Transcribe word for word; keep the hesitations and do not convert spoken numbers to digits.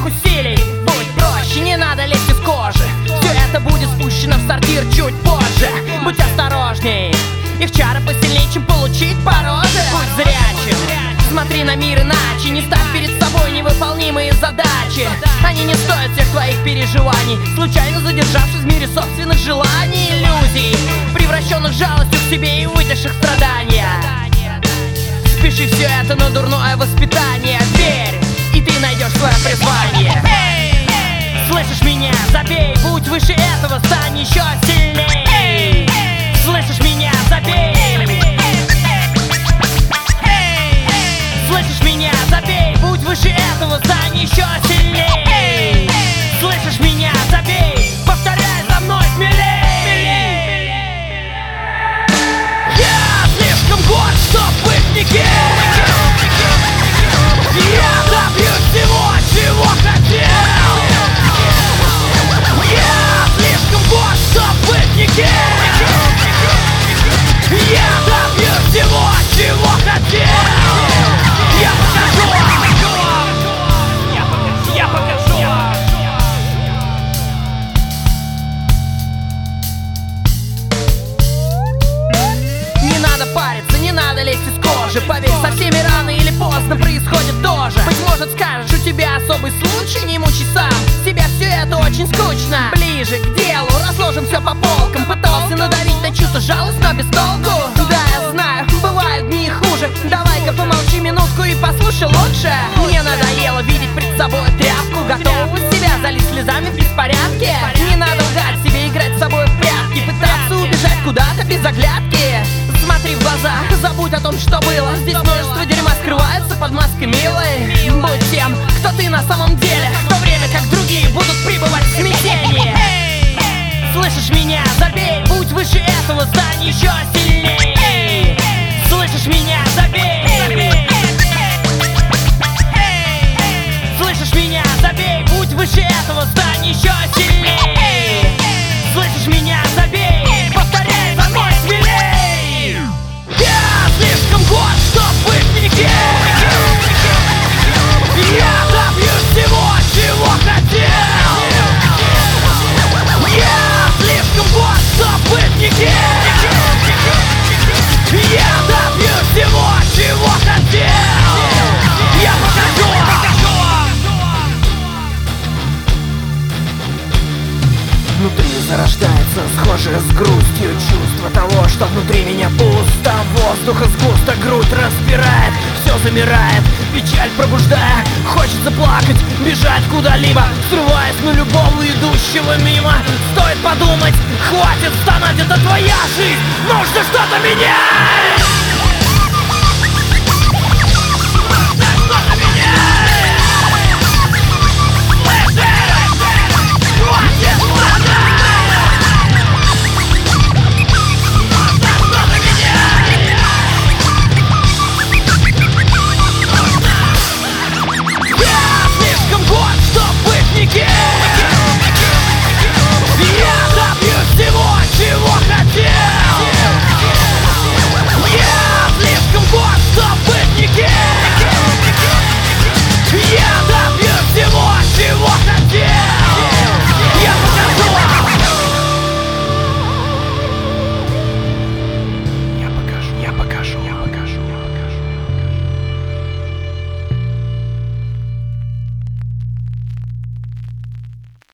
своих усилий. Будь проще, не надо лезть из кожи. Все это будет спущено в сортир чуть позже. Будь осторожней, их чары посильнее, чем получить по роже. Будь зрячим, смотри на мир иначе. Не ставь перед собой невыполнимые задачи. Они не стоят всех твоих переживаний, случайно задержавшись в мире собственных желаний, иллюзий, превращенных жалостью к себе и вытекших в страдания. Спеши все это на дурное воспитание. Верь, и ты найдешь свое призвание. Слышишь меня? Забей, будь выше этого, стань еще сильней. Слышишь меня? Забей. Слышишь меня? Забей, будь выше этого, стань еще сильней. Слышишь меня? Забей, повторяй за мной смелей. Я слишком горд, чтоб быть никем. Я добьюсь всего, чего хотел. Я слишком горд, чтоб быть никем. Я добьюсь всего, чего хотел. Я покажу, я покажу, я покажу. Не надо париться, не надо лезть из кожи. Поверь, со всеми рано или поздно происходит тоже. Быть может, скажешь, у тебя особый случай, не мучай сам себя, все это очень скучно. Ближе к делу, разложим все по полкам. Пытался надавить на чувство жалость, но без толку. Да, я знаю, бывают дни хуже. Давай-ка помолчи минутку и послушай лучше. Мне надоело видеть пред собой тряпку, готового себя залить слезами в беспорядке. Не надо лгать себе, играть с собой в прятки, пытаться убежать куда-то без оглядки. Смотри в глаза, забудь о том, что было. Здесь множество дерьма скрывается под маской милой. Будь тем, кто ты на самом деле, в то время как другие будут пребывать в смятении. Слышишь меня? Забей, будь выше этого, стань еще сильней. Слышишь меня? Забей. Слышишь меня? Забей, будь выше этого, стань еще сильней. Слышишь меня? Забей, повторяй за мной смелей. Я слишком горд, чтоб быть никем. Я добьюсь всего, чего хотел. Я слишком горд, чтоб быть никем. Я добьюсь всего, чего хотел. Я покажу. Внутри зарождается схожее с грустью чувство того, что внутри меня пусто. Воздуха сгусток, грудь распирает, все замирает, печаль пробуждая. Хочется плакать, бежать куда-либо, срываясь на любого идущего мимо. Стоит подумать, хватит стонать, это твоя жизнь, нужно что-то менять.